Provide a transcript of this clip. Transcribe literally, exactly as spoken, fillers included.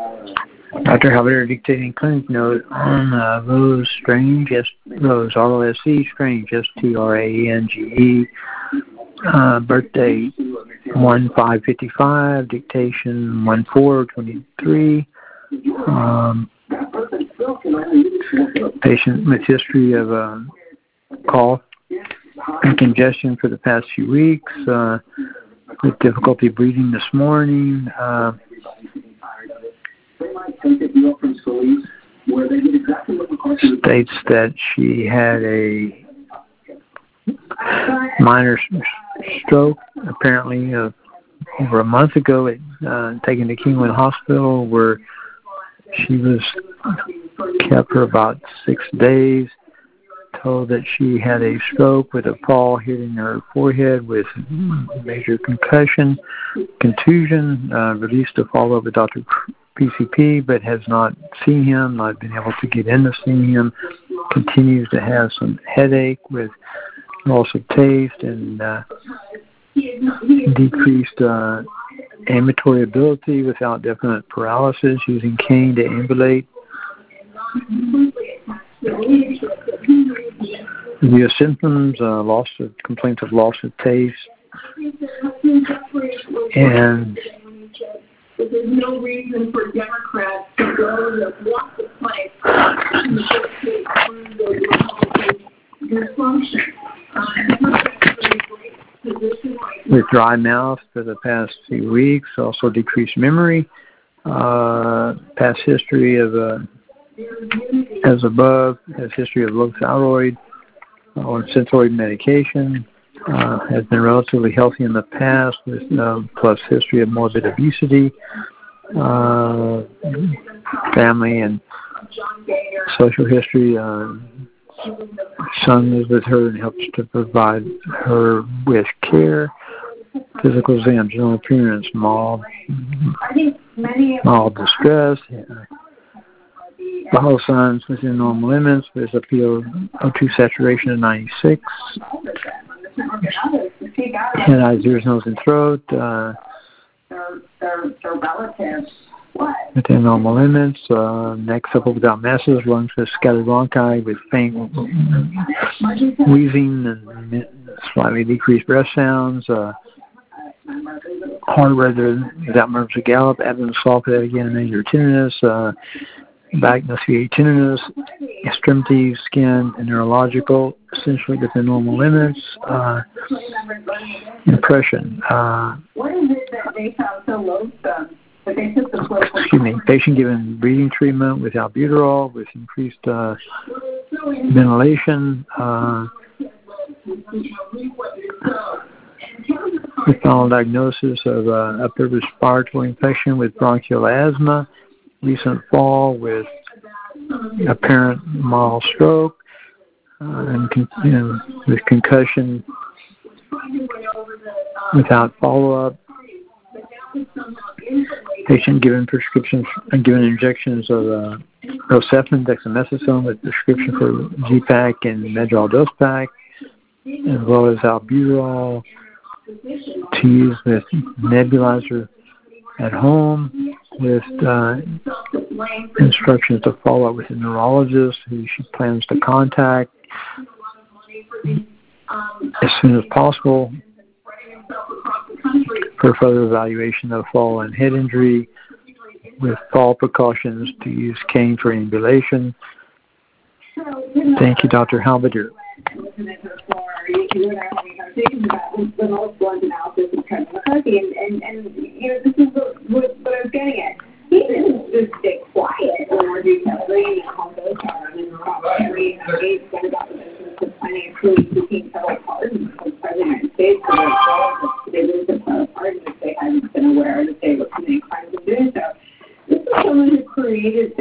Doctor Halbert dictating clinic note on uh, Rose Strange, S Rose R O S E Strange, S T R A N G E. Uh, birthday one five fifty-five, dictation one four twenty-three. Um, patient with history of uh, cough and congestion for the past few weeks, uh, with difficulty breathing this morning. Uh, states that she had a minor stroke, apparently uh, over a month ago, at, uh, taken to Kingwood Hospital, where she was kept for about six days. Told that she had a stroke with a fall hitting her forehead with major concussion, contusion. Uh, released to follow up with Doctor P C P, but has not seen him, not been able to get in to see him. Continues to have some headache with loss of taste and uh, decreased uh, ambulatory ability without definite paralysis, using cane to ambulate. The symptoms, uh, loss of complaints of loss of taste, and there's no reason for Democrats to go to walk the plank and negotiate through the dysfunction. With dry mouth for the past few weeks, also decreased memory, uh, past history of, uh, as above, has history of low thyroid or synthroid medication, uh, has been relatively healthy in the past, with uh, plus history of morbid obesity, uh, family and social history. Uh, son is with her and helps to provide her with care. Physical exam, general appearance, mild, mild distress. Yeah. Vital signs within normal limits. There's a P O two saturation of ninety-six. Hand, ears, nose, and throat. Uh, within normal limits. Uh, neck supple without masses. Lungs with scattered bronchi with faint wheezing and slightly decreased breath sounds. Uh, heart rate without murmurs of gallop. Abdomen soft without again and major tenderness. Uh, back no C A tenderness, extremities, skin, and neurological, essentially within normal limits. Uh, impression. Uh, what is it that they found so loathsome that they took the Excuse me. Patient given breathing treatment with albuterol with increased uh, ventilation. Uh, we found diagnosis of uh, upper respiratory infection with bronchial asthma. Recent fall with apparent mild stroke, uh, and con- you know, with concussion without follow-up. Patient given prescriptions and given injections of uh, Rocephin, dexamethasone with prescription for Z PAC and Medrol dose pack, as well as albuterol to use with nebulizer at home, with uh, instructions to follow up with a neurologist who she plans to contact as soon as possible for further evaluation of fall and head injury, with fall precautions to use cane for ambulation. Thank you, Doctor Halbert. The most blunt analysis of Kevin McCarthy, and, and, and you know, this is what, what, what I was getting at. He didn't just stay quiet when we're detailing on those cars and Henry Gates got about the business of planning truly seeking federal pardons from the President of the United States for their they lose the federal pardon if they hadn't been aware that they were committing crimes of doing so. This is someone who created